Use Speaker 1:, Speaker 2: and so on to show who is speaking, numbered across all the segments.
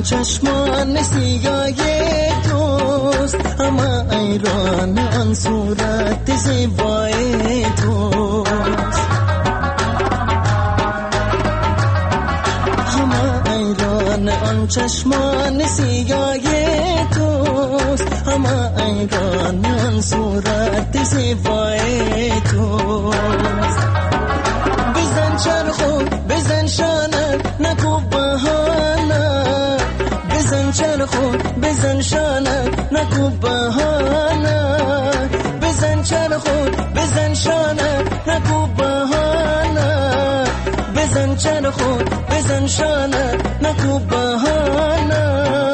Speaker 1: چشمان سیاه توست، همه ایران آن صورت زیبای توست. همه ایران آن چشمان سیاه توست، همه ایران آن صورت زیبای توست. بزن چرخو بزن شانه نکو بهانه، بزن چرخو بزن شانه نکو بهانه، بزن چرخو بزن شانه نکو بهانه، بزن چرخو بزن شانه نکو بهانه.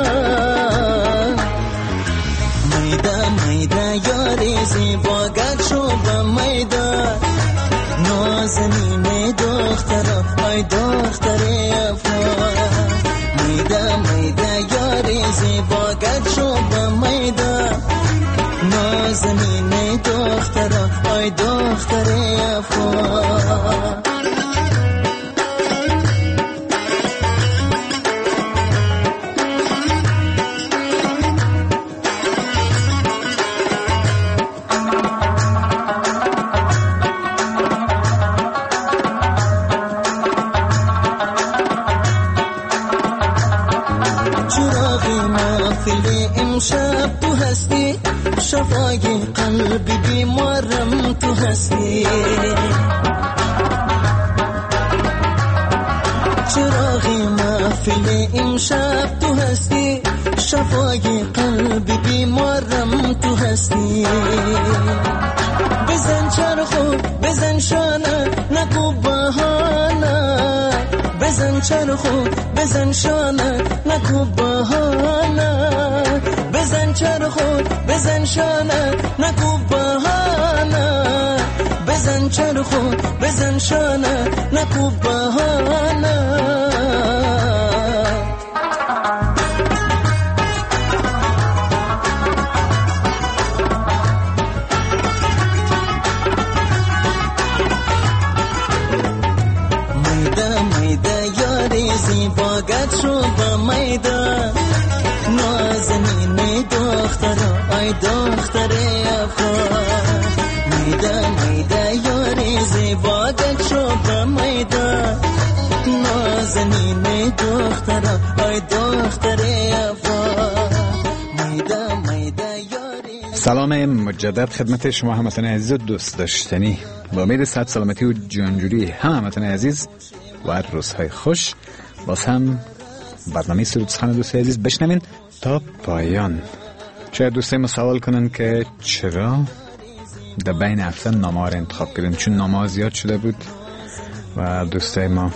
Speaker 1: میده میده یاری زیبا گرد شو به میده، نازنین دخترا ای دختر افغان. میده میده یاری زیبا گرد شو به میده، نازنین دخترا ای دختر افغان. امشب تو هستی، شفای قلب بیمارم تو هستی. چراغی محفل امشب تو هستی، شفای قلب بیمارم تو هستی. بزن چرخو بزن شانه نکو بهانه، بزن چرخو بزن شانه نکو بهانه، بزن چرخو بزن شانه نکو بهانه، بزن چرخو بزن شانه نکو بهانه. زیبا گرد شو به میده، نازنین دخترا ای دختر افغان. میده میده یاری زیبا گرد شو به میده، نازنین دخترا ای دختر افغان. میده میده یاری.
Speaker 2: سلام مجدد خدمت شما هموطنان عزیز و دوست داشتنی، با امید صحت سلامتی و جانجوری هموطنان عزیز و روزهای خوش. باز هم برنامه سرود سخن دوست عزیز بشنوین تا پایان. شاید دوستای ما سوال کنن که چرا در بین هفته نامه را انتخاب کردیم، چون نامه زیاد شده بود و دوستای ما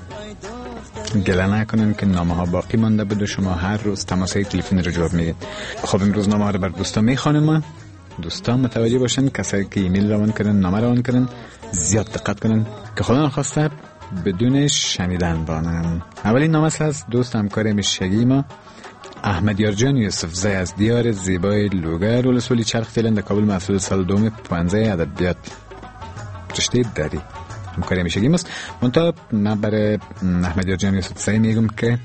Speaker 2: گله نکنن که نامه ها باقی مانده بود و شما هر روز تماسهای تلفنی رو جواب میدید. خب امروز نامه رو بر دوستا میخوانیم. ما دوستا متوجه باشن، کسایی که ایمیل روان کردن نامه روان کردن زیاد دقت کنن که خدا نخواسته بدون شنیدن بانم. اولین نامه از دوست همکار همیشگی ما احمدیار جان یوسف زی از دیار زیبای لوگر ولسوالی چرخ فعلا در کابل، محصول سال دوم 15 ادبیات رشته دری. همکار همیشگی ماست. منتها من برای احمدیار جان یوسف زی میگم که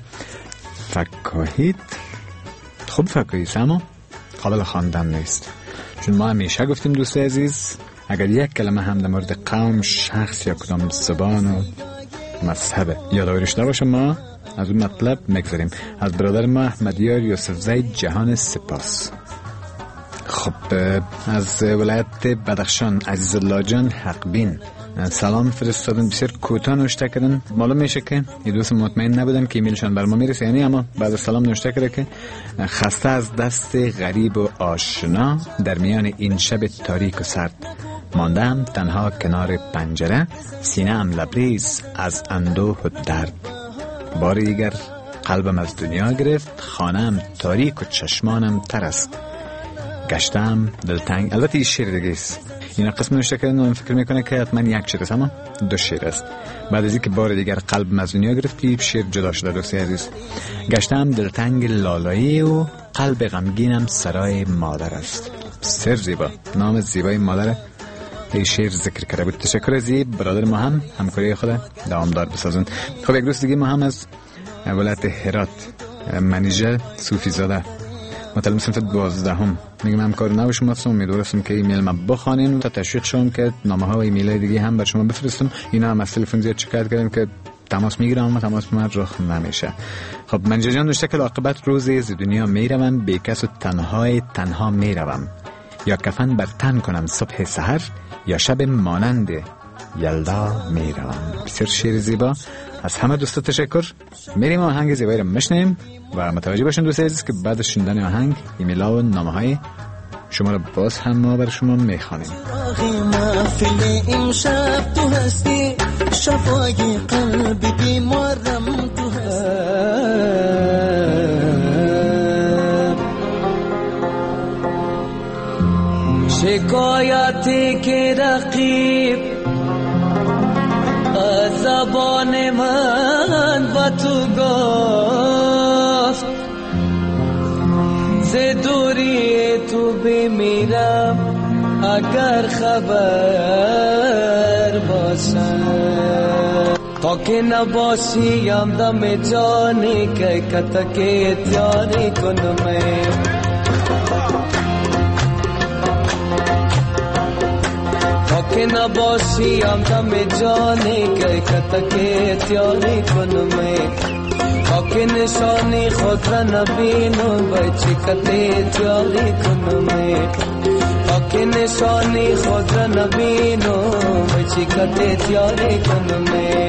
Speaker 2: فکاهید خوب فکاهید اما قابل خواندن نیست، چون ما همیشه گفتیم دوست عزیز اگر یک کلمه هم در مورد قوم، شخص یا کدام زبان و مذهب یادآوریش نباشه ما از اون مطلب مگذاریم. از برادر ما احمدیار یوسف زی جهان سپاس. خب از ولایت بدخشان عزیزالله جان حقبین سلام فرستادن، بسیار کوتاه نوشته کردن. معلوم میشه که این دوست مطمئن نبودن که ایمیلشان بر ما میرسه، یعنی اما بعد از سلام نوشته کرده که خسته از دست غریب و آشنا در میان این شب تاریک و سرد ماندم تنها کنار پنجره، سینه‌ام لبریز از اندوه و درد. بار دیگر قلبم از دنیا گرفت، خانه‌ام تاریک و چشمانم تر است. گشتم دلتنگ. البته این شعر دیگه است. این قسم نوشته کردن و فکر میکنه که حتما یک شعر است، اما دو شعر است. بعد از اینکه بار دیگر قلبم از دنیا گرفت این شعر جدا شده. دوستی عزیز، گشتم دلتنگ لالایی و قلب غمگینم سرای مادر است. سر زیبا، نام زیبای مادر این شعر ذکر کرده بود. تشکر از این برادر ما، هم همکاری خود دوامدار بسازن. خب یک دوست دیگه ما هم از ولایت هرات منیژه صوفی زاده، مطالب صنف 12. میگم همکار نو شما هستم. امیدوارم که ایمیل ما بخوانین تا تشویق شوم که نامه ها و ایمیل های دیگه هم بر شما بفرستم. اینا هم از تلفن زیاد شکایت کردیم که تماس میگیرم اما تماس من رخ نمیشه. خب منیژه جان نوشته که عاقبت روزی از دنیا میروم، بی کس و تنها میروم، یا کفن بر تن کنم صبح سحر، یا شب مانند یلدا میروم. بسیار شعر زیبا. از همه دوستا تشکر. میریم آهنگ زیبایی رو میشنیم و متوجه باشین دوست عزیز که بعد از شنیدن آهنگ ایمیل ها و نامه های شما رو باز هم ما بر شما میخوانیم.
Speaker 1: محفل امشب تو هستی، شفای قلب بیمارم تو هستی.
Speaker 3: شکایتی که رقیب از زبان من و تو گفت، ز دوری تو بمیرم اگر خبر باشم. تا که نباشی همدم جانی که کتک تیاری کنم، که نباشی همدم جانی که کتک تیاری کنم، تا که نشانی خود را نبینم بچه کت تیاری کنم، تا که نشانی خود را نبینم بچه کت تیاری کنم.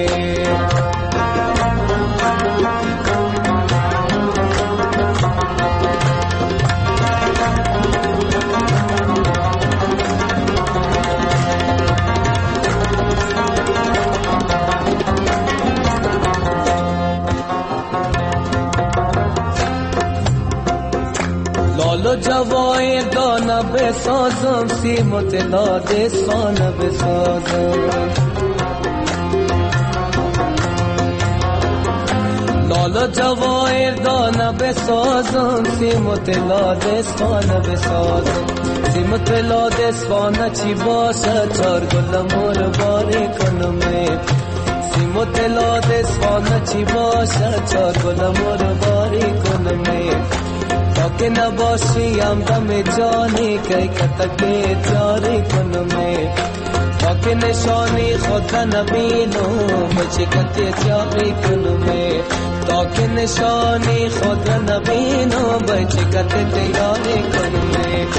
Speaker 3: لالو جواهر دانه بسازم، سیم و طلا دستانه بسازم. لالو جواهر دانه بسازم، سیم و طلا دستانه بسازم. سیم و طلا دستانه چی باشه، چار گل مور باری کنم. سیم و طلا دستانه چی باشه، چار گل مور باری کنم. تا که نباشی همدم جانی که کتک تیاری کنم، تا که نشانی خود نبینم بچه کت تیاری کنم، تا که نشانی خود نبینم بچه کت تیاری کنم.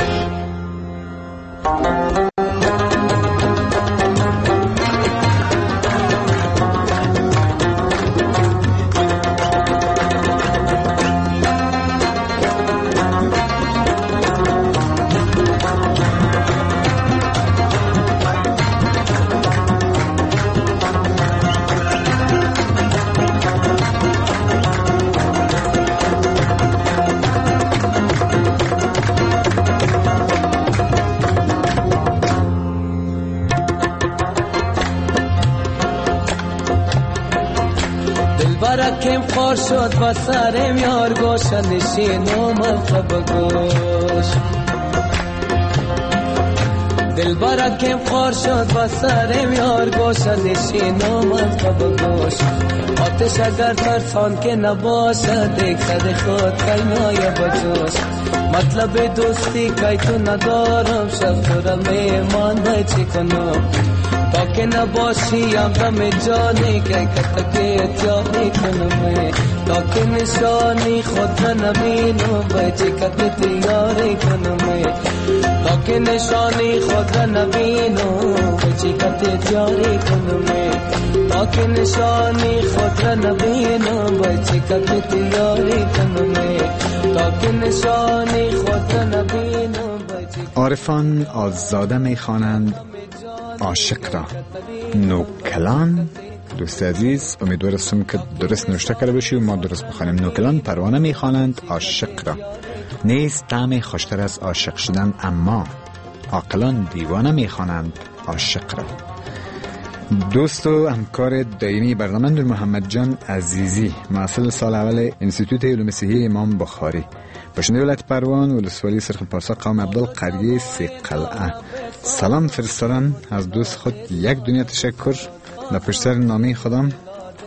Speaker 3: برکم خار شد و سرم یار گوش نشینم خب گوش. دل برکم خار شد و سرم یار گوش نشینم خب گوش. آتش اگر ترسان که نباشه دیگ صد خود کینای بجوش. مطلب دوستی که تو ندارم شب تو را میمان بچی کنم، تا که نباشی همدم جانی که کتک تیاری کنم، تا که نشانی خود را نبینم بچه کت تیاری کنم، تا که نشانی خود را نبینم بچه کت تیاری کنم، تا که نشانی خود را نبینم بچه کت تیاری کنم، تا که نشانی خود را نبینم.
Speaker 2: عارفان آزاده میخوانند عاشق را. نوکلان دوست عزیز امیدوارم که درست نوشته کرده باشی و ما درست بخوانیم. نوکلان پروانه میخوانند عاشق را. نیست طعم خوشتر از عاشق شدن، اما عاقلان دیوانه میخوانند عاشق را. دوست و همکار دائمی برنامه نور محمد جان عزیزی، محصل سال اول انستیتوت علوم صحی امام بخاری، باشنده ولایت پروان ولسوالی سرخ پارسا قوم عبدالقریه سی قلعه، سلام فرستادن از دوست خود یک دنیا تشکر. در پشت سر نامه خودم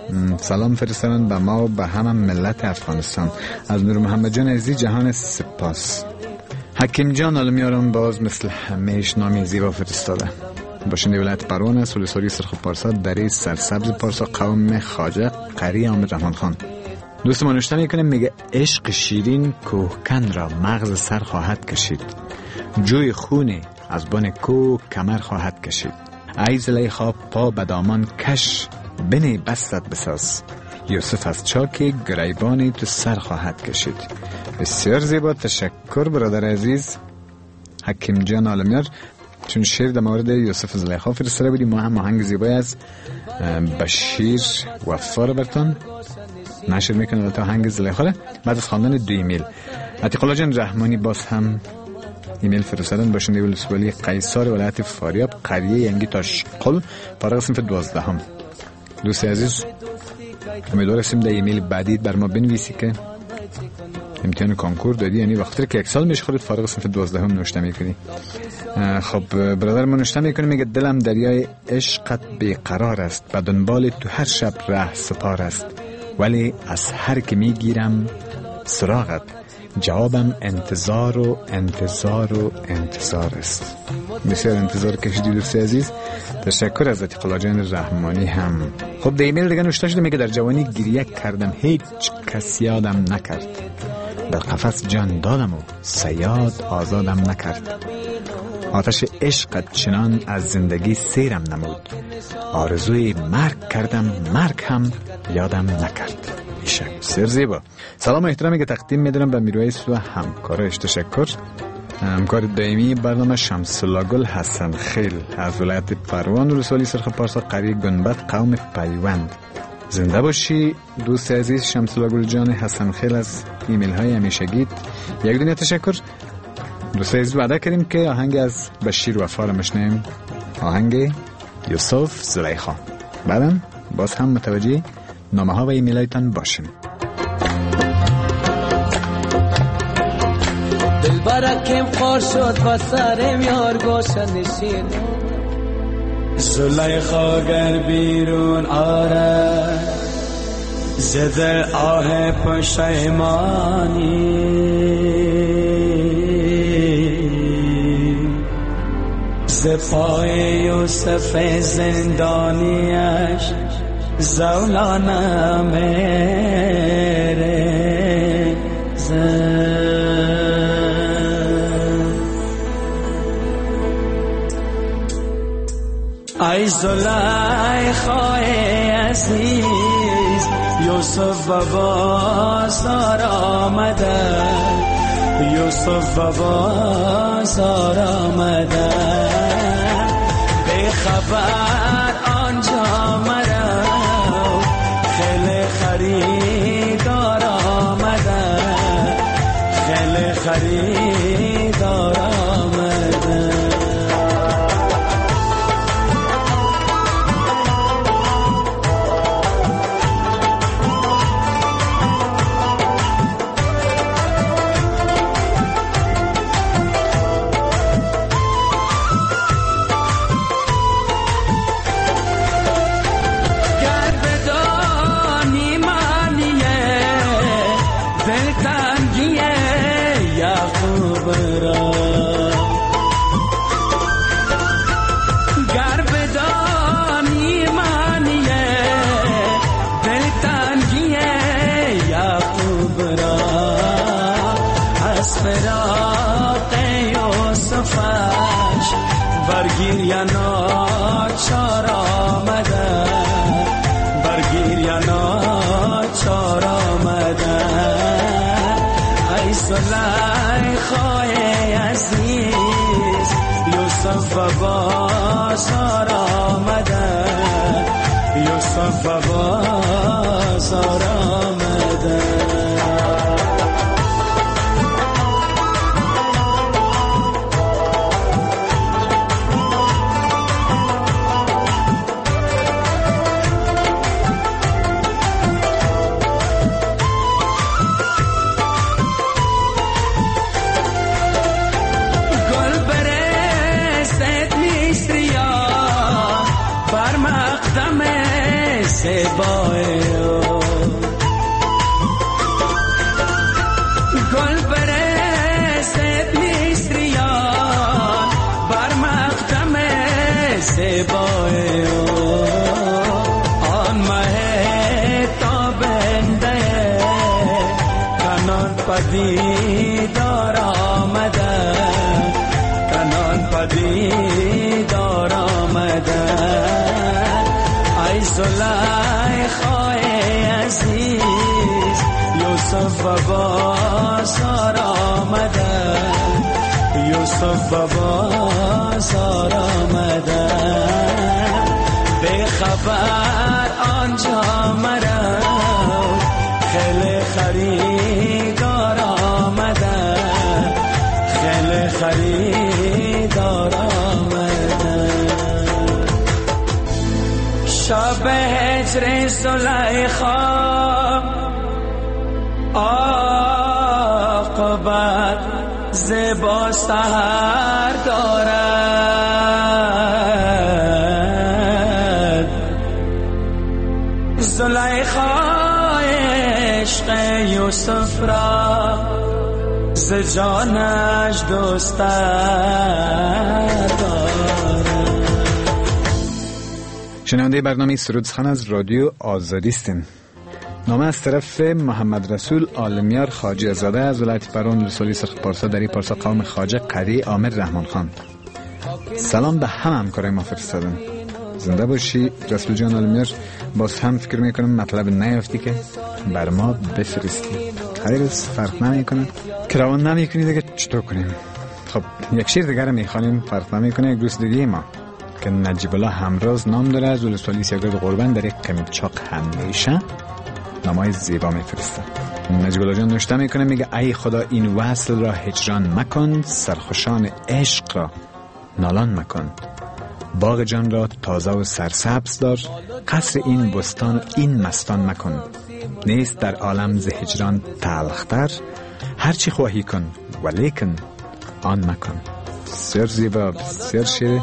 Speaker 2: سلام فرستادن به ما و به همه ملت افغانستان. از نور محمد جان عزیزی جهان سپاس. حکیم جان عالمیارم باز مثل همیش نامی زیبا فرستاده. باشنده ولایت پروان است، ولسوالی سرخ پارسا، دره سرسبز پارسا، قوم خواجه قری آمد رحمان خان. دوست ما نوشته میکنه، میگه عشق شیرین کوهکن را مغز سر خواهد کشید، جوی خون از بن کوه کمر خواهد کشید. ای زلیخا پا به دامان کش، بنی بستت بساز، یوسف از چاک گریبانی تو سر خواهد کشید. بسیار زیبا، تشکر برادر عزیز حکیم جان عالمیار. چون شعر در مورد یوسف زلیخا فرستاده بودیم، ما هم آهنگ زیبایی از بشیر وفا رو براتون نشر میکنه تا آهنگ زلیخا رو. بعد از خواندن 2 ایمیل عتیق الله جان رحمانی باز هم ایمیل فرستادن. باشنده ولسوالی قیصار ولایت فاریاب، قریه ینگی تاشقل، فارغ صنف 12. دوست عزیز امیدوار هستیم در ایمیل بعدی بر ما بنویسی که امتحان کنکور دادی، یعنی وقتی که 1 سال میشه خودت فارغ صنف 12 نوشته میکنی. خب برادر من نوشته میکنه، میگه دلم دریای عشقت بیقرار است، به دنبال تو هر شب ره سپار است، ولی از هر که میگیرم سراغت، جوابم انتظار و انتظار و انتظار است. بسیار انتظار کشیدی دوست عزیز، تشکر از عتیق الله جان رحمانی هم. خب در ایمیل دیگه نوشته شده، میگه در جوانی گریه کردم، هیچ کس یادم نکرد، در قفس جان دادم و صیاد آزادم نکرد. آتش عشقت چنان از زندگی سیرم نمود، آرزوی مرگ کردم، مرگ هم یادم نکرد. بسیار زیبا. سلام و احترامی که تقدیم میدارم به میرویس و همکارش. تشکر. همکار دائمی برنامه شمس الله گل حسن خیل از ولایت پروان، ولسوالی سرخ پارسا، قریه گنبد، قوم پیوند. زنده باشی دوست عزیز شمس الله گل جان حسن خیل از ایمیل های همیشگیت. یک دنیا تشکر. دوست عزیز وعده کردیم که آهنگ از بشیر وفا رو مشنیم، آهنگ یوسف زلیخا. بعدم باز هم متوجه نامه ها و ایمیل هایتان باشیم.
Speaker 3: دل برکم خار شد و سرم یار گوشه نشین،
Speaker 4: زلیخا گر بیرون آره زده آه پشیمانی، ز پای یوسف زندانیش زولانه میره ای زلیخای عزیز، یوسف و بازار آمده، یوسف و بازار آمده، به خبر آنجا مرا خیلی خریدار آمده، خیلی خریدار آمده. برگیر یا ناچار آمده، برگیر یا ناچار آمده، ای زلیخای عزیز، یوسف و بازار آمده، یوسف و بازار آمده. Boy پدیدار آمده کنان پدیدار آمده ای زلیخای عزیز یوسف بازار آمده یوسف بازار آمده به خبر آنجا مرا خیلی خریدار آمده خیلی خریدار آمده شب هجر زلیخا عاقبت زیبا سحر دارد زلیخای عشق یوسف را ز جانش دوست دارد.
Speaker 2: شنونده برنامه سرود سخن از رادیو آزادی هستین. نامه از طرف محمد رسول عالمیار خواجه زاده از ولایت پرون رسولی سرخ پارسا دری پارسا قوم خواجه قری عامر رحمان خان. سلام به همکارای ما فرستادن. زنده باشی رسول جان عالمیار. باز هم فکر میکنم مطلب نیافتی که بر ما بفرستی. خیلی فرق نمیکنه که روان نمیکنی دیگه چطور کنیم. خب یک شیر دیگر میخوانیم فرق نمیکنه. یک دوست دیگه ما که نجیب الله همراز نام داره از ولسوالی سیاگرد قربان در یک قمیچاق همیشه نامای زیبا میفرسته. نجیب الله جان نوشته میکنه میگه ای خدا این وصل را هجران مکن سرخوشان عشق را نالان مکن باغ جان را تازه و سرسبز دار قصر این بستان و این مستان مکن نیست در عالم ز هجران تلختر هرچی خواهی کن ولیکن آن مکن. بسیار زیبا بسیار شعر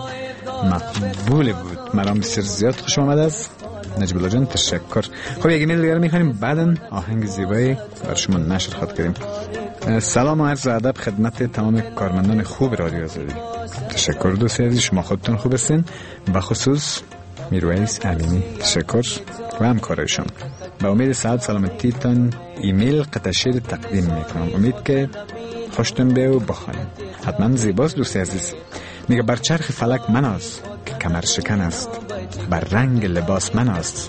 Speaker 2: مقبول بود. مرام بسیار زیاد خوش آمد از نجیب الله جان تشکر. خب یک ایمیل دیگر میخوانیم بعدن آهنگ زیبایی بر شما نشر خواهد کردیم. سلام و عرض ادب خدمت تمام کارمندان خوب رادیو آزادی. تشکر دوست عزیز شما خودتون خوب هستین به خصوص میرویس امینی تشکر و همکارایشان. به امید صحت سلامتی تان ایمیل قطع شعر تقدیم میکنم. امید که خوشتون بیه و بخوانیم. حتما زیباست دوست عزیز. میگه بر چرخ فلک مناز که کمر شکن است بر رنگ لباس مناز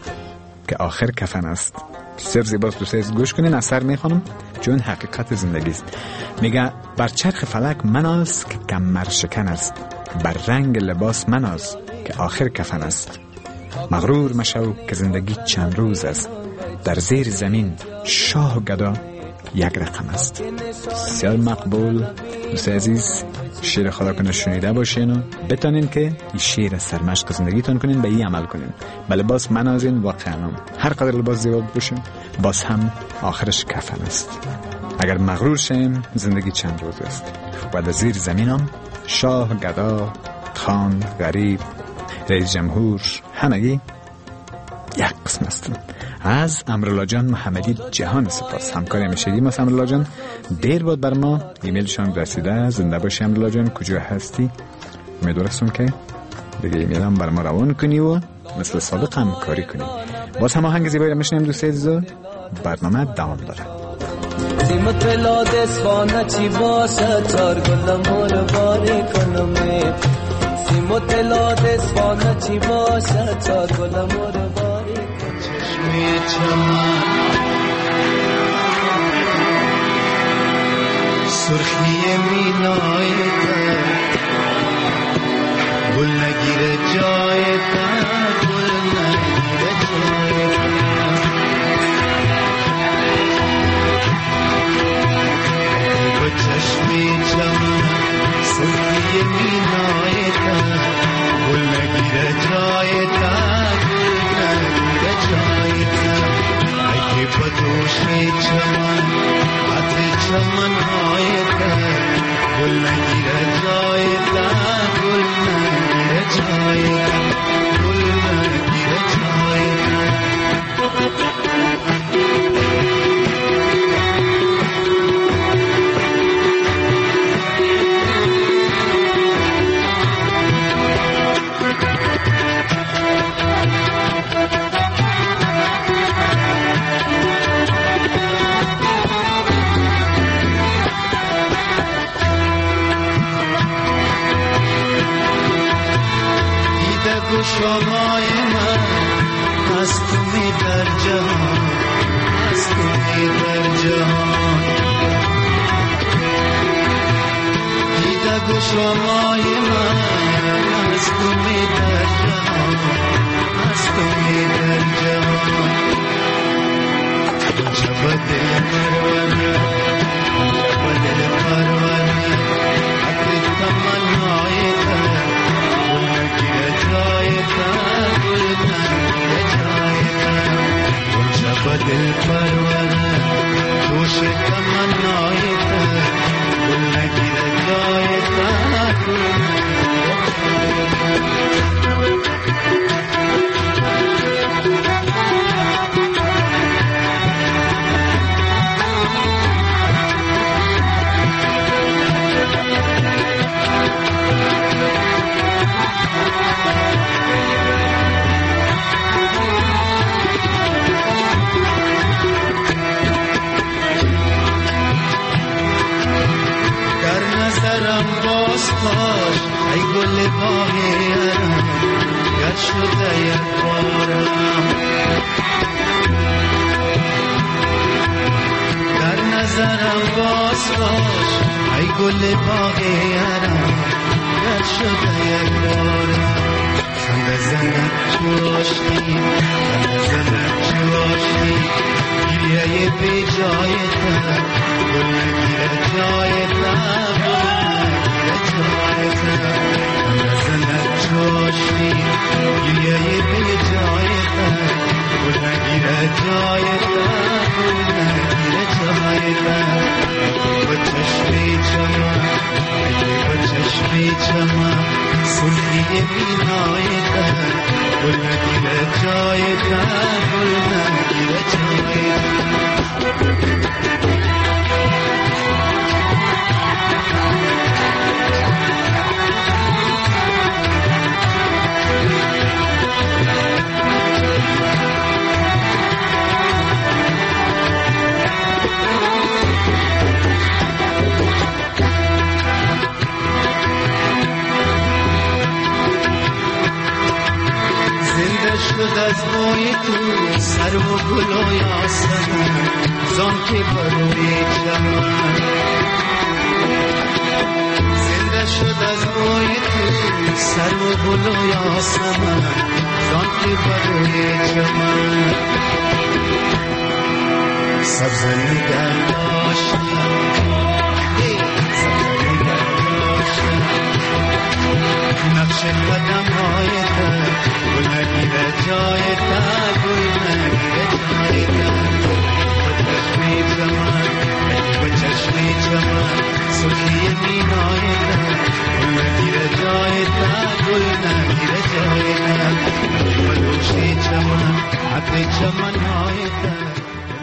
Speaker 2: که آخر کفن است. بسیار زیباست دوست عزیز گوش کنین. اثر میخوانم چون حقیقت زندگی است. میگه بر چرخ فلک مناز که کمر شکن است بر رنگ لباس مناز که آخر کفن است. مغرور مشو که زندگی چند روز است در زیر زمین شاه و گدا یک رقم است. بسیار مقبول دوست عزیز. شعر خدا کنه شنیده باشین و بتانین که این شعر سرمشق زندگیتون کنین به این عمل کنین. به لباس منازین واقعا هر قدر لباس زیبا باشین باز هم آخرش کفن است. اگر مغرور شیم زندگی چند روز است و در زیر زمین هم شاه گدا خان غریب رئیس جمهور همگی یک قسم هستن. از امرالله جان محمدی جهان سپاس. همکاری همیشگی ما امرالله جان. دیر بود بر ما ایمیل شان رسیده. زنده باشی امرالله جان. کجا هستی؟ امیدوارم که دیگه ایمیل هم بر ما روان کنی و مثل سابق همکاری کنی. باز هم آهنگ زیبایی رو میشنیم دوست عزیز. برنامه دوام داره.
Speaker 3: سیمت ولاد اسفانه چی باشه چار گل مور باری کنم سیمت ولاد اسفانه چی باشه چار گل مور باری چشمی چمن سرخی مینای گل نگیره جای گل نگیره جای چشمی چمن سرخی مینای گل نگیره جای گل نگیره جای اگه بدوش چمن عطر چمن های گل نگیره جای گل نگیره جای گل نگیره جای
Speaker 1: گشامای من از تو می در جهان از تو می در جهان دیده گشامای من از تو می در جهان از تو می در جهان جب دل پرونه جب دل پرونه حتی تمنای تر گل نگیره جای تر گل نگیره جای تر جب دل پرونه جوش تمنای تر گل نگیره جای تر گل نگیره ای گل باغیم گر شده یک بارم در نظرم باز باش ای گل باغیم گر شده یک بارم خنده زنم چوشتی خنده زنم چوشتی گریه بی جای تر گل نگیره جای تر نزنت جاشی گریه به جای تر گل نگیره جای تر گل نگیره جای تر با چشمی چمن اگه با چشمی چمن سلحی بینای تر گل نگیره جای تر گل نگیره جای تر شد از بوی تو سر و گل و یاسمن زان که بروی چمن زنده شد از بوی تو سر و گل و یاسمن زان که بروی چمن سبز نگر داشتی سبز نگر داشتی نقش قدم های تر گل نگیره جای تر گل نگیره جای تر با چشمی چمن با چشمی چمن سلحی مینای تر گل نگیره جای تر گل نگیره جای تر با دوشی چمن حتی چمن های تر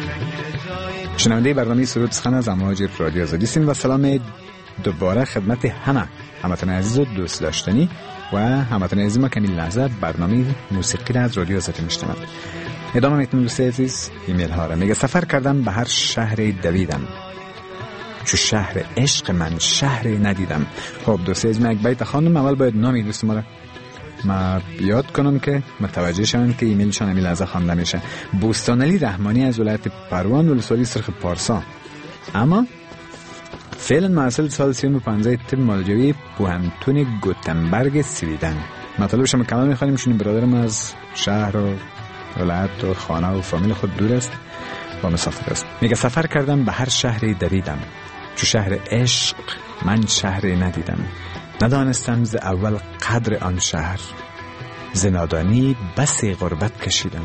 Speaker 2: شنونده برنامه سرود سخن از امواج رادیو آزادی هستیم و سلام دوباره خدمت همه هموطنان عزیز و دوست داشتنی و هموطنان عزیز ما که این لحظه برنامه موسیقی را از رادیو آزادی میشنوند. ادامه میتونم دوست عزیز ایمیل ها را میگه سفر کردم به هر شهر دویدم چو شهر عشق من شهر ندیدم. خب دوست عزیز من یک بیت خواندم، اول باید نام دوست ما را ما یاد کنم که متوجه شون که ایمیلشان همین لحظه خوانده میشه. بوستانعلی رحمانی از ولایت پروان ولسوالی سرخ پارسا، اما فعلا محصل سال 35 طب مالجوی پوهنتون گوتنبرگ سویدن. مطالبش هم کامل میخوانیم چون برادرم از شهر و ولایت و خانه و فامیل خود دور است و مسافر است. میگه سفر کردم به هر شهری دویدم چو شهر عشق من شهر ندیدم. ندانستم ز اول قدر آن شهر ز نادانی بسی غربت کشیدم.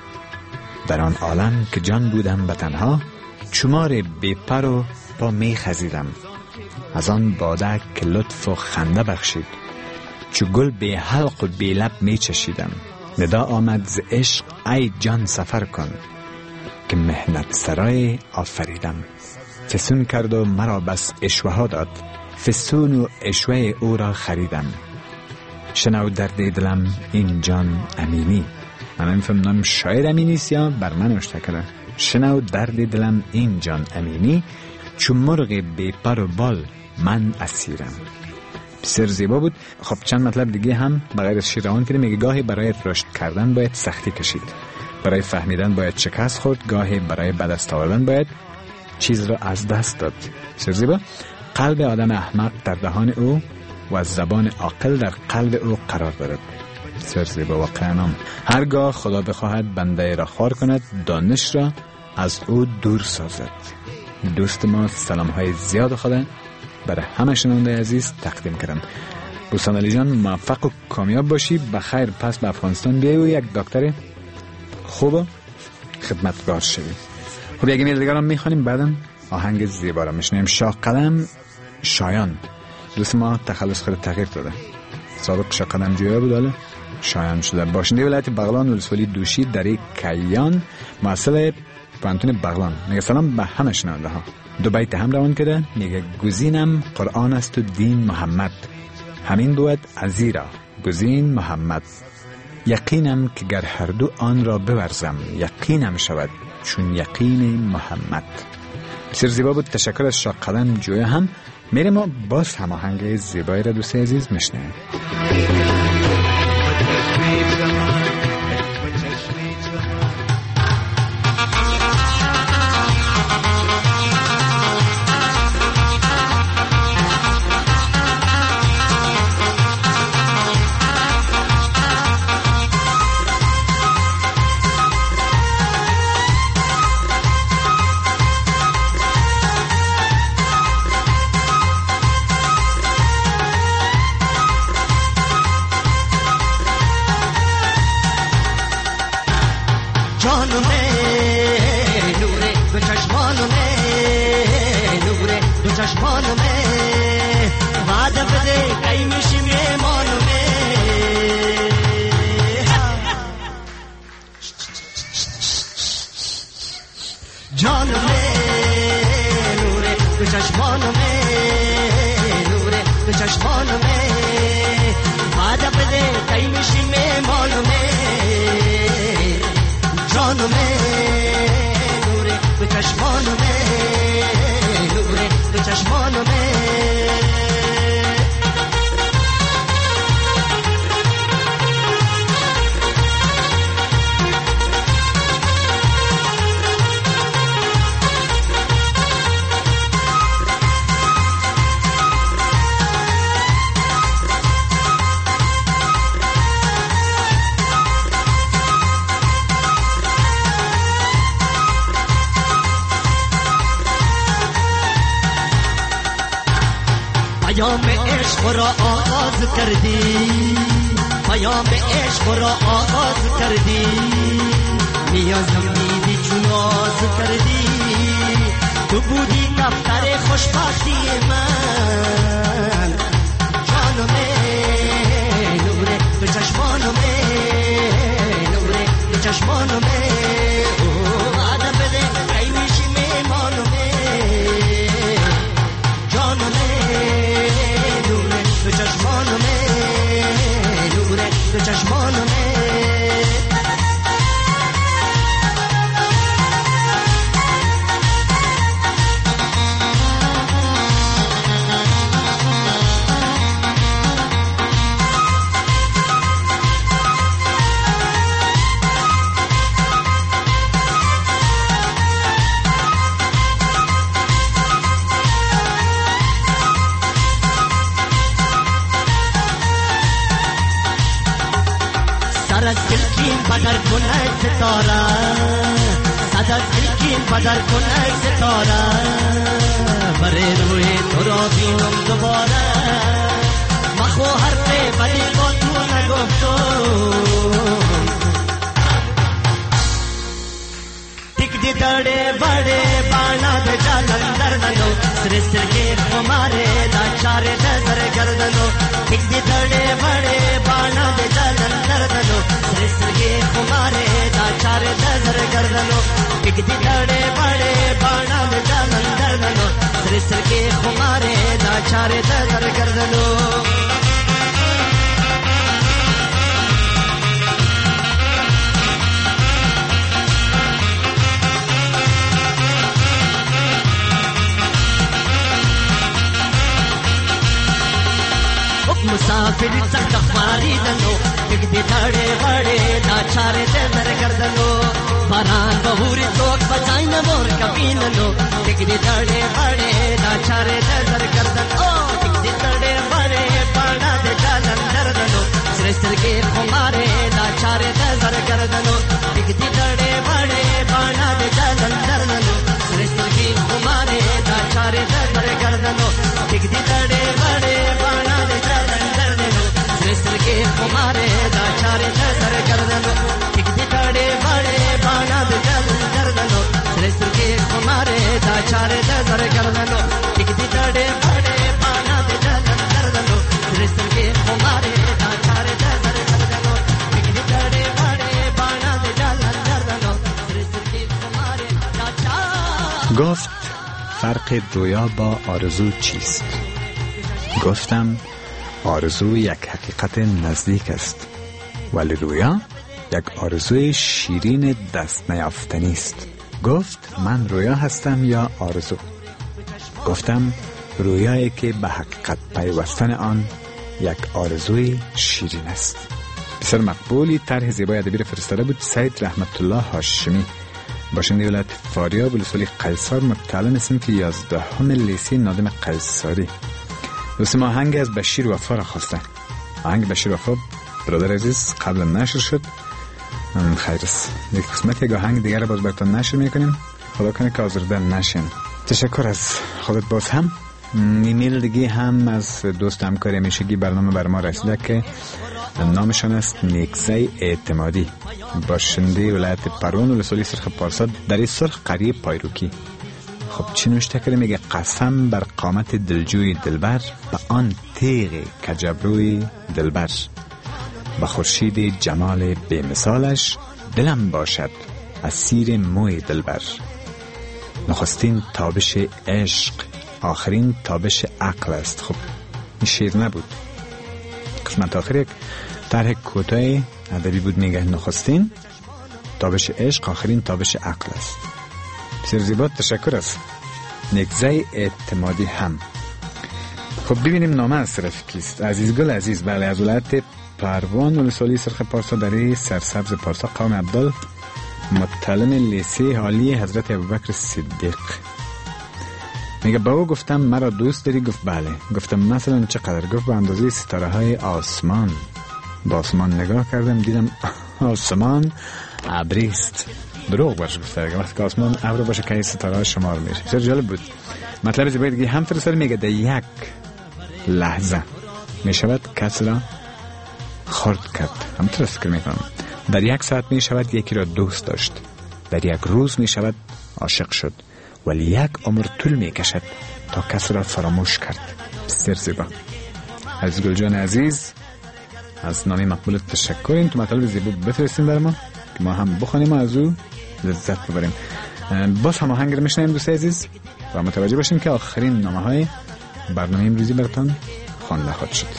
Speaker 2: در آن عالم که جان بودم به تنها چمار بی پر و پا می خزیدم. از آن باده که لطف و خنده بخشید چو گل بی حلق و بی لب می چشیدم. ندا آمد ز عشق ای جان سفر کن که مهنت سرای آفریدم. فسون کرد و مرا بس اشوه ها داد فسون و اشوه او را خریدم. شنو درد دلم این جان امینی. من نمیفهمم شاعر امینیست یا بر من اشتکره. شنو درد دلم این جان امینی چون مرغ بی پر و بال من اسیرم. بسیار زیبا بود. خب چند مطلب دیگه هم بغیر از شعر روان کردیم. میگه گاهی برای رشد کردن باید سختی کشید، برای فهمیدن باید شکست خورد، گاهی برای به دست آوردن باید چیز را از دست داد. بسیار زیبا. قلب آدم احمق در دهان او و از زبان عاقل در قلب او قرار دارد. بسیار زیبا. واقعا هرگاه خدا بخواهد بنده را خوار کند، دانش را از او دور سازد. دوست ما سلام های زیاد خدا برای همه شنونده عزیز تقدیم کردم. بوستان علی جان موفق و کامیاب باشی. بخیر پس به افغانستان بیایی و یک دکتر خوب خدمتگار شوی. خب یک ایمیل دیگر هم میخوانیم، بعداً آهنگ زیبا را میشنیم. شاه قلم شایان دوست ما تخلص خود تغییر داده. سابق شاه قلم جویا بود، حالا شایان شده. باشنده ولایت بغلان ولسوالی دوشی در کیان، محصل پانتون بغلان. میگه سلام به همه شنونده ها. دو بیت هم روان کرده. میگه گزینم قرآن است و دین محمد، همین بود ازیرا گزین محمد. یقینم که گر هر دو آن را بورزم، یقینم شود چون یقین محمد. بسیار زیبا بود. تشکر از شاه قلم جویا. هم میریم و باز هم آهنگ زیبایی را دوست عزیز میشنیم.
Speaker 5: پیام عشق را آغاز کردی، پیام عشق را آغاز کردی، نیازم دیدی چون آز کردی، تو بودی دفتر خوشبختی من، جانمه نوره به چشمانمه، نوره به چشمانمه، آدم بده ای میشی میمانمه، جانمه به چشمانمه، نوره به چشمانمه. بدر کنه ستاره، صد از دلکین بدر کنه ستاره، برای روی تو را بینم دوباره، مخو حرف بدی با تو نگفتم، تک دی دڑے بڑے بانا دے جالندر ننو، سر سر کے ہمارے دا چارے نظر گردنو، تک دی دڑے بڑے بانا دے جالندر ننو، سر سر کے ہمارے دا چارے نظر گردنو، تک دی دڑے بڑے بانا دے جالندر ننو، سر سر کے ہمارے دا چارے نظر گردنو. مسافر څنګه خواریدلو دګدي دړې وړې دا چارې در کردلو باران بهوري څوک بچای نه مور کبینلو دګدي دړې وړې دا چارې در کردلو دګدي دړې وړې پانا د جالن دردلو سرسترګې خماره دا چارې در کردلو دګدي دړې وړې پانا د جالن دردلو سرسترګې خماره دا چارې در کردلو دګدي دړې وړې پانا د جالن دردلو سرسترګې خماره دا چارې در کردلو دګدي دړې وړې پانا د جالن دردلو سرسترګې خماره دا چارې در کردلو دګدي دړې وړې پانا د جالن دردلو سرسترګې خماره دا چارې در کردلو دګدي دړې وړې پانا د جالن دردلو سرسترګې خماره دا چارې.
Speaker 2: گفت فرق رویا با آرزو چیست؟ گفتم آرزو یک حقیقت نزدیک است ولی رویا یک آرزوی شیرین دست نیافتنی است. گفت من رویا هستم یا آرزو؟ گفتم رویایی که به حقیقت پیوستن آن یک آرزوی شیرین است. بسیار مقبولی طرح زیبای ادبی را فرستاده بود سید رحمت الله هاشمی، باشنده ولایت فاریاب ولسوالی قیصر، متعلم صنف 11 لیسه نادم قیصری. دوستم آهنگ از بشیر وفا را خواسته. آهنگ بشیر وفا برادر عزیز قبلا نشر شد، خیر است. یک قسمت یک آهنگ دیگر را باز براتون نشر میکنیم، خدا کنه که آزرده نشین. تشکر از خودت. باز هم ایمیل دیگه هم از دوست همکار همیشگی برنامه بر ما رسیده که نامشان است نیکزای اعتمادی، باشنده ولایت پرون ولسوالی سرخ پارسا در سرخ قریه پایروکی. خب چی نوشته کرده؟ میگه قسم بر قامت دلجوی دلبر، به آن تیغ کجبروی دلبر، به خورشید جمال بی مثالش دلم باشد اسیر موی دلبر. نخستین تابش عشق آخرین تابش عقل است. خب این شعر نبود، قسمت آخر یک طرح کوتاه ادبی بود. میگه نخستین تابش عشق آخرین تابش عقل است. بسیار زیبا، تشکر است. نیکزای اعتمادی هم. خب ببینیم نامه از طرف کیست؟ عزیزگل عزیز، بله، از ولایت پروان ولسوالی سرخ پارسا دری سرسبز پارسا قوم عبدال، متعلم لیسه عالی حضرت ابوبکر صدیق. میگه با او گفتم مرا دوست داری؟ گفت بله. گفتم مثلا چقدر؟ گفت به اندازه ستاره های آسمان. با آسمان نگاه کردم دیدم آسمان ابریست. دروغ باشه گفته، وقتی که آسمان ابر باشه که ستاره ها شمار میشه. بسیار جالب بود. مطلب زیبایی دیگه هم فرستاد. میگه در یک لحظه میشود کسی را خرد کرد. همونطور فکر میکنم. در یک ساعت میشود یکی را دوست داشت، در یک روز میشود عاشق شد، ولی یک عمر طول میکشد تا کسی را فراموش کرد. بسیار زیبا. از گلجان عزیز از نامی مقبول تشکرین. تو مطالب زیبا بفرستین برای ما که ما هم بخونیم و از او لذت ببریم. باز هم آهنگ رو میشنیم دوست عزیز و متوجه باشیم که آخرین نامه های برنامه امروزی براتون خوانده خواهد شد.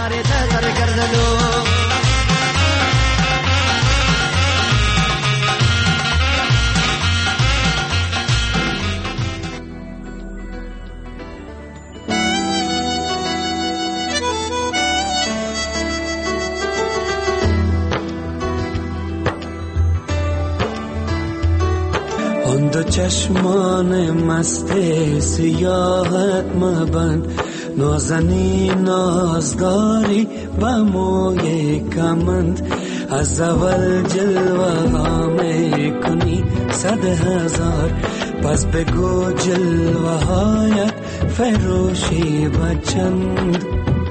Speaker 3: دو چشمان مست سیاحت مبند، نازنی نازداری و موی کمند، از اول جلوه ها می کنی 100,000، پس بگو جلوه هایت فروشی و چند.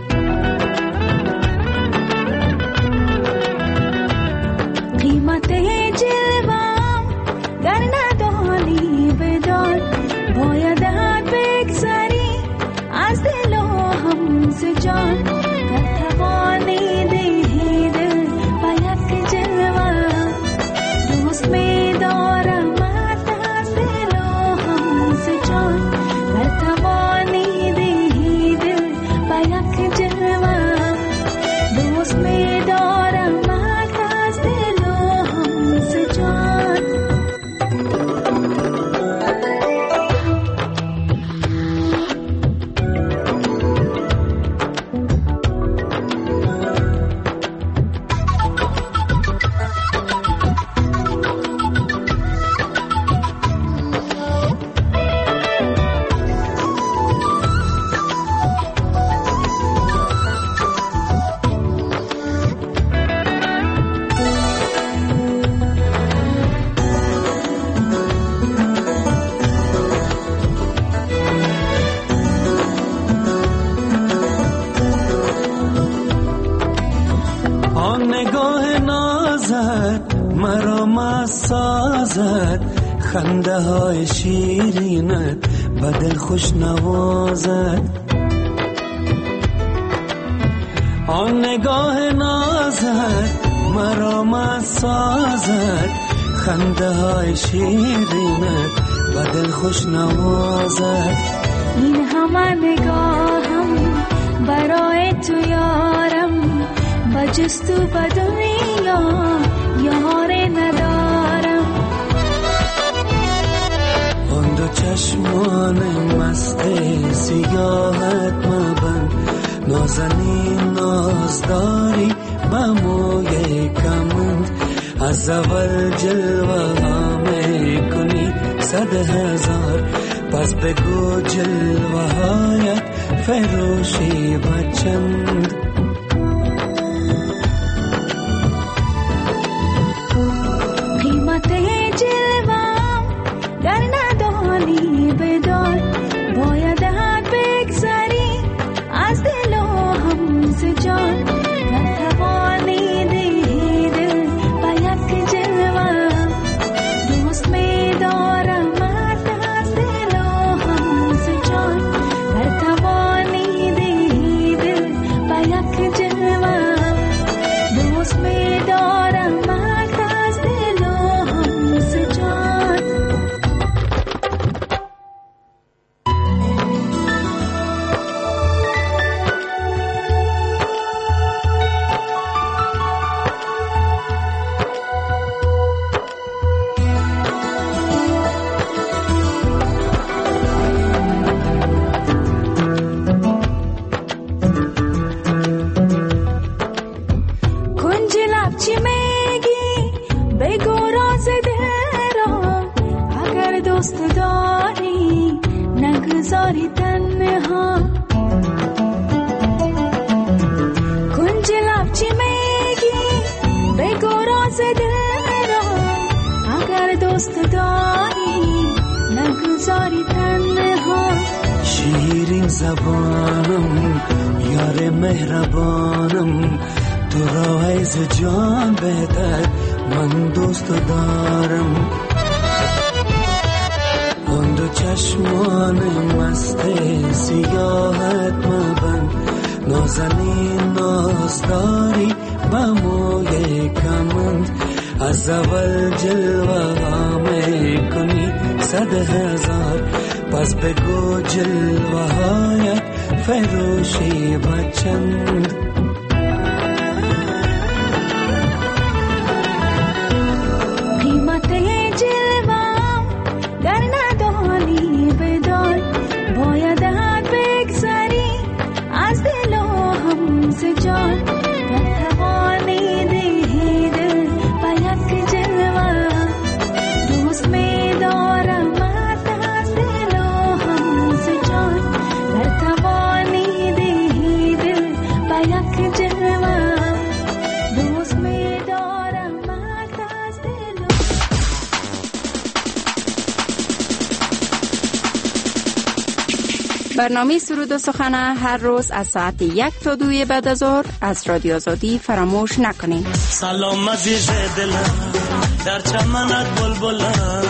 Speaker 6: قیمت جلوام گر ندانی بدار، باید بگذری از دل و هم ز جان، گر توانی دهی دل و یک جلوه، دوست می دارم از دل و هم ز جان، گر توانی دهی دل و یک جلوه، دوست می دارم از دل و هم ز جان.
Speaker 3: مرا مست سازد، خنده های شیرینت به دل خوش نوازد. آن نگاه نازت مرا مست سازد، خنده های شیرینت به دل خوش نوازد.
Speaker 6: این همه نگاهم برای تو یارم، با جست و به دنیا یار ندارم.
Speaker 3: آن دو چشمان مست سیاهت مبند، نازنین نازداری با موی کمند. از اول جلوه ها می کنی 100,000، پس بگو جلوه هایت فروشی بچند.
Speaker 6: قیمت جلوام گر ندانی بدار، باید حد بگذری از دل و هم ز جان. گر توانی دهی دل به یک جلوه، دوست می دارم از دل و هم ز جان. گر توانی دهی دل به یک جلوه، دوست می دارم از دل و هم ز جان. کنج لب چی میگی بگو راز دل را، اگر دوست داری نگذاری تنها. کنج لب چی میگی بگو راز دل را، اگر دوست داری نگذاری تنها.
Speaker 3: شیرین زبانم یار مهربانم، تو را از جان بهتر من دوست دارم. آن دو چشمان مست سیاهت مبند، نازنین نازداری با موی کمند. از اول جلوه ها می کنی 100,000، پس بگو جلوه هایت فروشی بچند.
Speaker 6: قیمت جلوام گر ندانی بدار، باید حد بگذری از دل و هم ز جان. گر توانی دهی دل به یک جلوه، دوست می دارم از دل و هم ز جان. گر توانی دهی دل به یک جلوه، دوست می دارم از دل و
Speaker 7: برنامه سرود و سخن هر روز از ساعت 1 تا 2 بعد از ظهر از رادیو آزادی فراموش نکنید.
Speaker 5: سلام عزیز دلم، در چمنت بلبلم.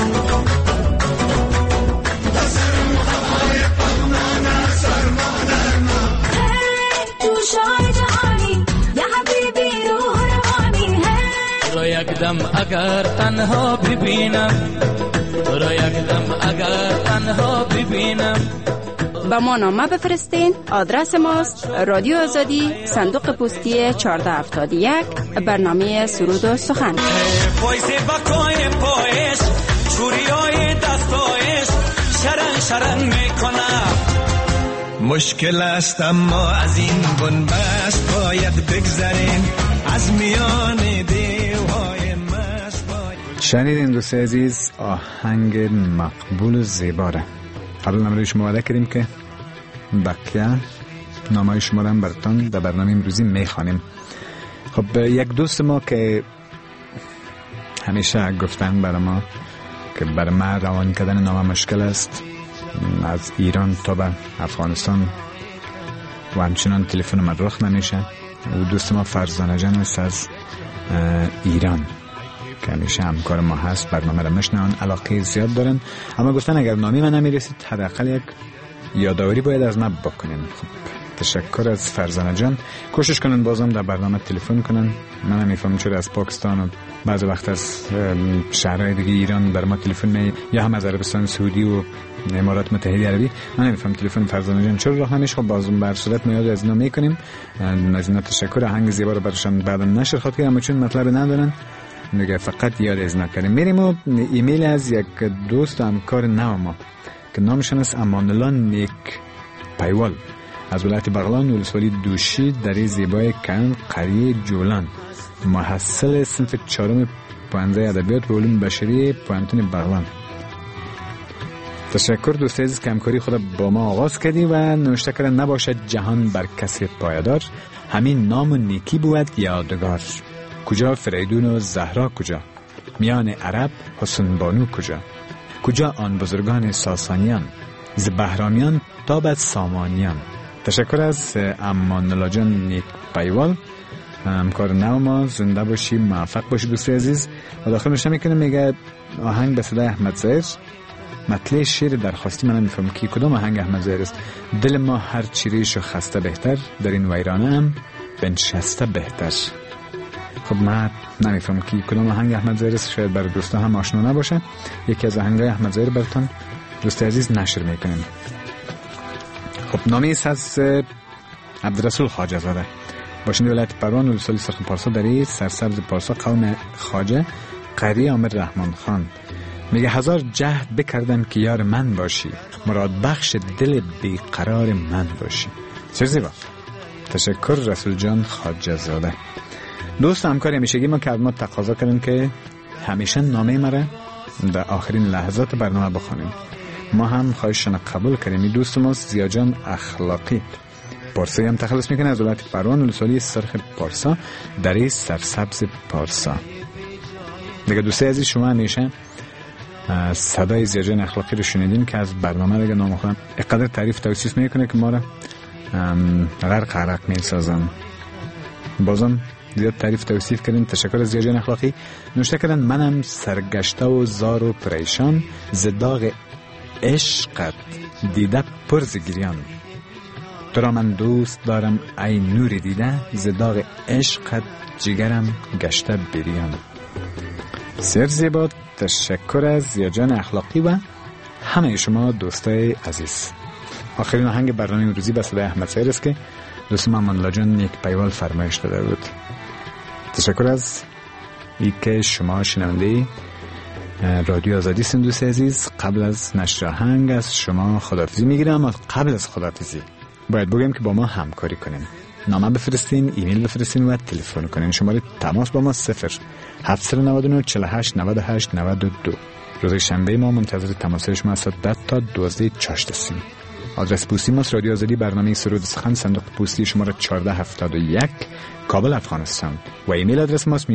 Speaker 6: تو شاه جهانی یا حبیبی روح روانی ہے.
Speaker 4: تو را یک دم اگر تنها ببینم، تو را یک دم اگر تنها ببینم.
Speaker 7: با ما نامه بفرستین. آدرس ماست رادیو آزادی، صندوق پستی 1471، برنامه سرود و سخن.
Speaker 4: پایز بکای پایش، چوریای دستایش، شرن شرن میکنم.
Speaker 1: مشکل است اما از این بنبست باید بگذرین، از میان دیوهای مست باید.
Speaker 2: شنیدین دوست عزیز، آهنگ مقبول و زیباره. حالا نمره شما وعده کردیم که بقیه نامه شما را براتون در برنامه امروزی میخوانیم. خب یک دوست ما که همیشه گفتن برای ما که برای ما روان کردن نامه مشکل است، از ایران تا به افغانستان و همچنان تلفن من رخ نمیشه. و دوست ما فرزانه جان است از ایران. که همیشه همکار ما هست، برنامه را میشنون، علاقه زیاد دارن، اما گفتن اگر نامی من نمیرسید حداقل یک یادآوری باید از من بکنین. خب تشکر از فرزانه جان. کوشش کنن بازم در برنامه تلفن کنن. من نمیفهمم چرا از پاکستان و بعضی وقت از شهرهای دیگه ایران بر ما تلفن می، یا هم از عربستان سعودی و امارات متحده عربی. من نمیفهمم تلفن فرزانه جان چرا راه نمیشه. خب بازم بر صورت میاد از اینا میکنیم. از اینا تشکر. آهنگ زیبا رو براشون بعدا نشر خواهد کردم چون مطلب ندارن دیگه، فقط یاد از نکنیم. میریم و ایمیل از یک دوست و همکار نو ما که نامشون است امان الله نیک پیوال از ولایت بغلان ولسوالی دوشی در زیبای کن قریه جولان، محصل صنف 4 پوانزه ادبیات و علوم بشری پوانتون بغلان. تشکر دوست عزیز که همکاری خود با ما آغاز کردی و نوشته کرده نباشد جهان بر کسی پایدار، همین نام و نیکی بود یادگار. کجا فریدون و زهرا کجا، میان عرب حسن بانو کجا، کجا آن بزرگان ساسانیان، ز بهرامیان تا بد سامانیان. تشکر از امان الله جان نیک پیوال، همکار نو ما. زنده باشی، موفق باشی دوست عزیز. و داخل نوشته میکنه، میگه آهنگ به صدای احمد ظاهر. مطلع شعر درخواستی من نمیفهم کی کدام آهنگ احمد ظاهر است. دل ما هر چی ریش و خسته بهتر، در این ویرانه هم بنشسته بهتر. خب من نمیفهم کی کدام آهنگ احمد ظاهر است، شاید برای دوستا هم آشنا نباشه. یکی از آهنگای احمد ظاهر براتون دوست عزیز نشر میکنیم. خب نامی است از عبدالرسول خواجه زاده، باشنده ولایت پروان ولسوالی سرخ پارسا در سرسبز پارسا، قوم خواجه، قریه عامر رحمان خان. میگه هزار جهد بکردم که یار من باشی، مراد بخش دل بیقرار من باشی. چه زیبا. تشکر رسول جان خواجه زاده. دوست همکار همیشگی ما که از ما تقاضا کردن که همیشه نامه مرا در آخرین لحظات برنامه بخونیم. ما هم خواهششان قبول کردیم. این دوست ما زیاجان اخلاقی پارسایی هم تخلص میکنه از ولایت پروان ولسوالی سرخ پارسا در سرسبز پارسا. دیگه دوستی عزیز، شما همیشه صدای زیاجان اخلاقی رو شنیدین که از برنامه دیگه نام خودم اقدر تعریف توصیف میکنه که ما را غرق عرق میسازن. بازم زیاد تعریف توصیف کردن. تشکر از زیاجان اخلاقی. نوشته کردن منم سرگشته و زار و پریشان، زداغ عشقت دیده پرز گریان. تو را من دوست دارم ای نور دیده، زداغ عشقت جگرم گشته بریان. سر زیبا. تشکر از زیاجان اخلاقی و همه شما دوستای عزیز. آخرین آهنگ برنامه روزی به صدای احمد ظاهر است که دوست ما امان الله جان نیک پیوال فرمایش داده بود. تشکر از ای که شما شنونده رادیو آزادی هستین دوست عزیز. قبل از نشر آهنگ از شما خداحافظی میگیرم، اما قبل از خداحافظی باید بگم که با ما همکاری کنین. نامه بفرستین، ایمیل بفرستین و تلفن کنین. شماره تماس با ما 0799 48 98 92. روز شنبه ما منتظر تماس شما از ساعت 10 تا 12 چاشت هستیم. آدرس پستی ما رادیو آزادی، برنامه سرود سخن، صندوق پستی شماره 1471 کابل افغانستان. و ایمیل آدرس ما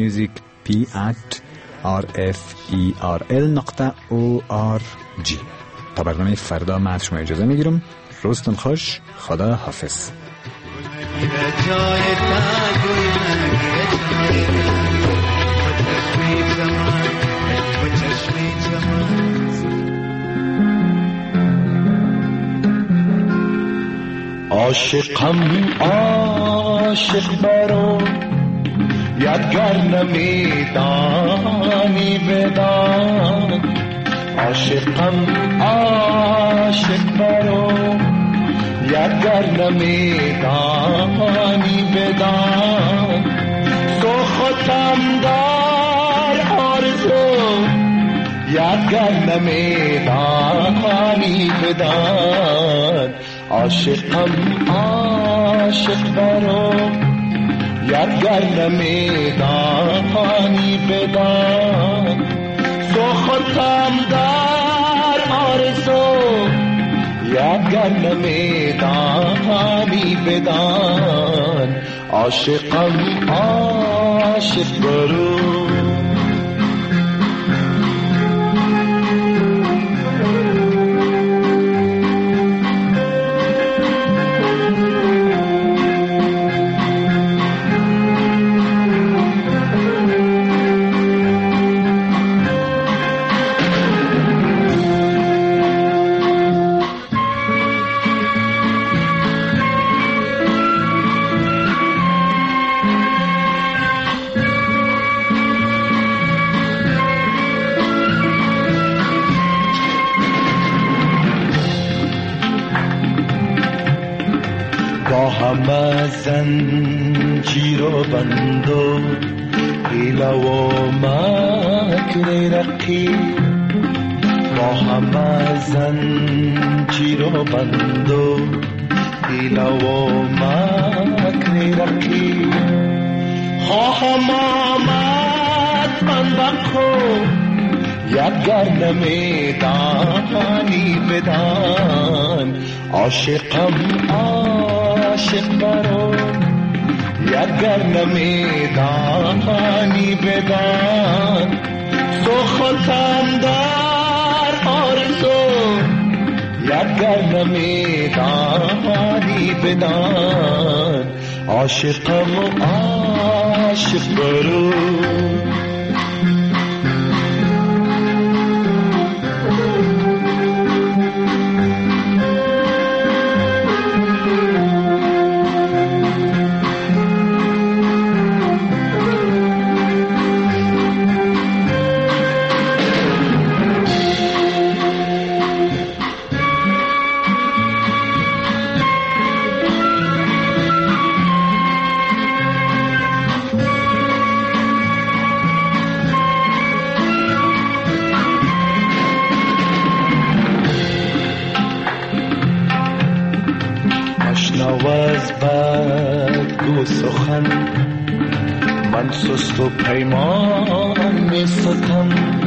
Speaker 2: p@rferl.org. تا برنامه فردا من از شما اجازه میگیرم. روزتون خوش. خدا حافظ.
Speaker 8: عاشقم عاشق برو یادگر نمیدانی بدان. عاشقم عاشق برو یادگر نمیدانی بدان. تو خودم در آرزو یادگر نمیدانی بدان. عاشقم عاشق برو یادگر نمیدانی بدان. تو خودم در آرزو یادگر نمیدانی بدان. عاشقم عاشق برو. با همه زنجیر و بند و حیله و مکر رقیب، با همه زنجیر و بند و حیله و مکر رقیب، خواهم آمد من بکن یگر نمیدانی بدان، عاشقم عاشق برو یگر نمیدانی بدان، تو خودم در آرزو یگر نمیدانی بدان، عاشقم عاشق برو. نواز بگو سخن من سست و پیمان می ستم،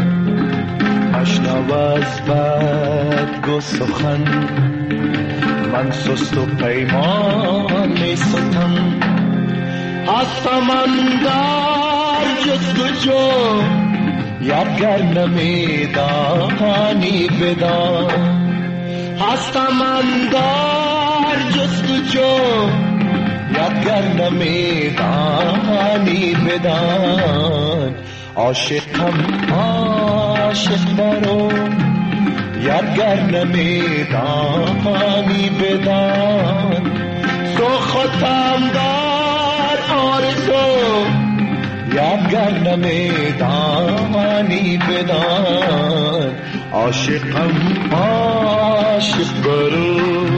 Speaker 8: نواز بگو سخن من سست و پیمان می ستم، هستم اندر جستجو یگر نمیدانی بدان، هستم اندر جستجو یگر نمیدانی بدان، عاشقم عاشق برو یگر نمیدانی بدان، تو خودم در آرزو یگر نمیدانی بدان، عاشقم عاشق برو.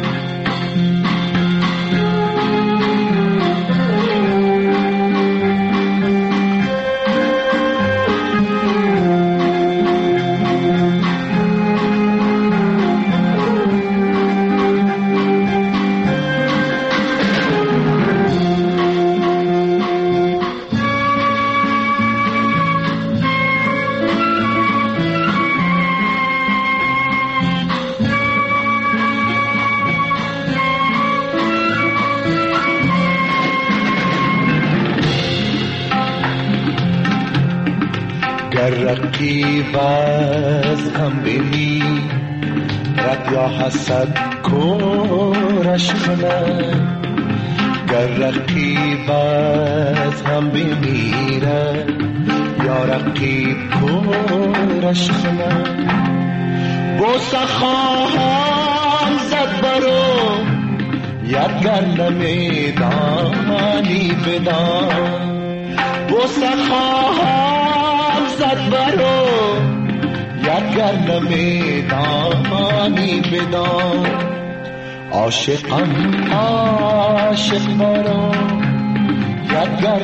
Speaker 8: گر رقیب از هم بینی رد یا حسد کورش کند، گر رقیب از هم بینی رد یا رقیب کورش کند، بوسه خواهم زد برو یگر نمیدانی بدان، بوسه خواهم زد برو یگر نمیدانی بدان، عاشقم عاشق برو یگر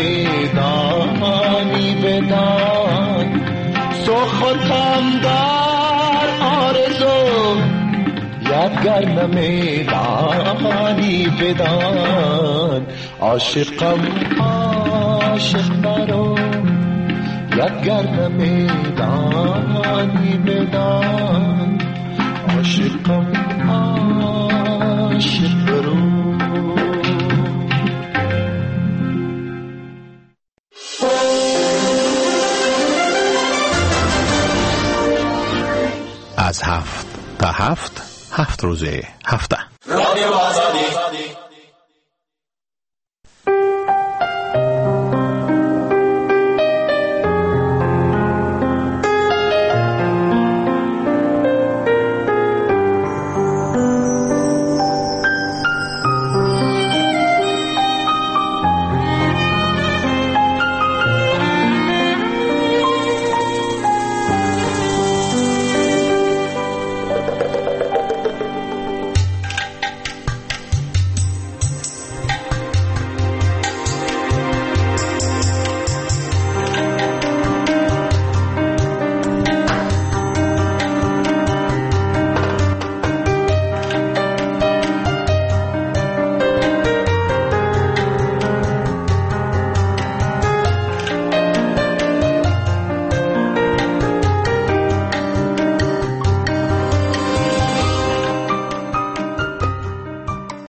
Speaker 8: نمیدانی بدان، تو خودم در آرزو یگر نمیدانی بدان، عاشقم عاشق برو یگر نمیدانی بدان، عاشقم عاشق برو.
Speaker 9: از 7 تا 7 روز هفته.
Speaker 10: رادیو آزادی